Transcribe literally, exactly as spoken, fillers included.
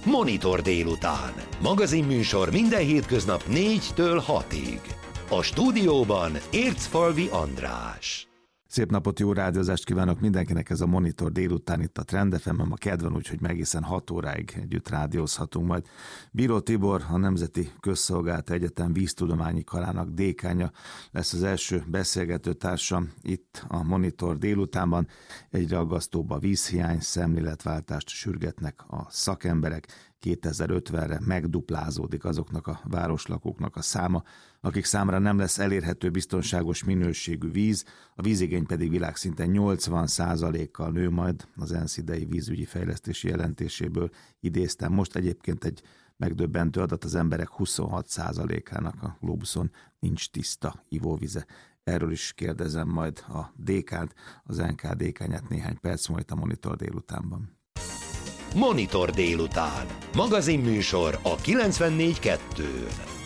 Monitor délután. Magazinműsor minden hétköznap négytől hatig. A stúdióban Ércfalvi András. Szép napot, jó rádiózást kívánok mindenkinek, ez a Monitor délután itt a Trend ef em-en, a kedven, úgyhogy egészen hat óráig együtt rádiózhatunk majd. Bíró Tibor, a Nemzeti Közszolgálati Egyetem víztudományi karának dékánya lesz az első beszélgető társam itt a Monitor délutánban. Egyre aggasztóbb a vízhiány, szemléletváltást sürgetnek a szakemberek. kétezer-ötvenre megduplázódik azoknak a városlakóknak a száma, akik számára nem lesz elérhető biztonságos minőségű víz, a vízigény pedig világszinten nyolcvan százalékkal nő majd, az ENSZ idei vízügyi fejlesztési jelentéséből idéztem. Most egyébként egy megdöbbentő adat, az emberek huszonhat százalékának a globuszon nincs tiszta ivóvize. Erről is kérdezem majd a dékánt, az en ká dékányát néhány perc múlva a Monitor délutánban. Monitor délután. Magazinműsor a kilencvennégy kettőn.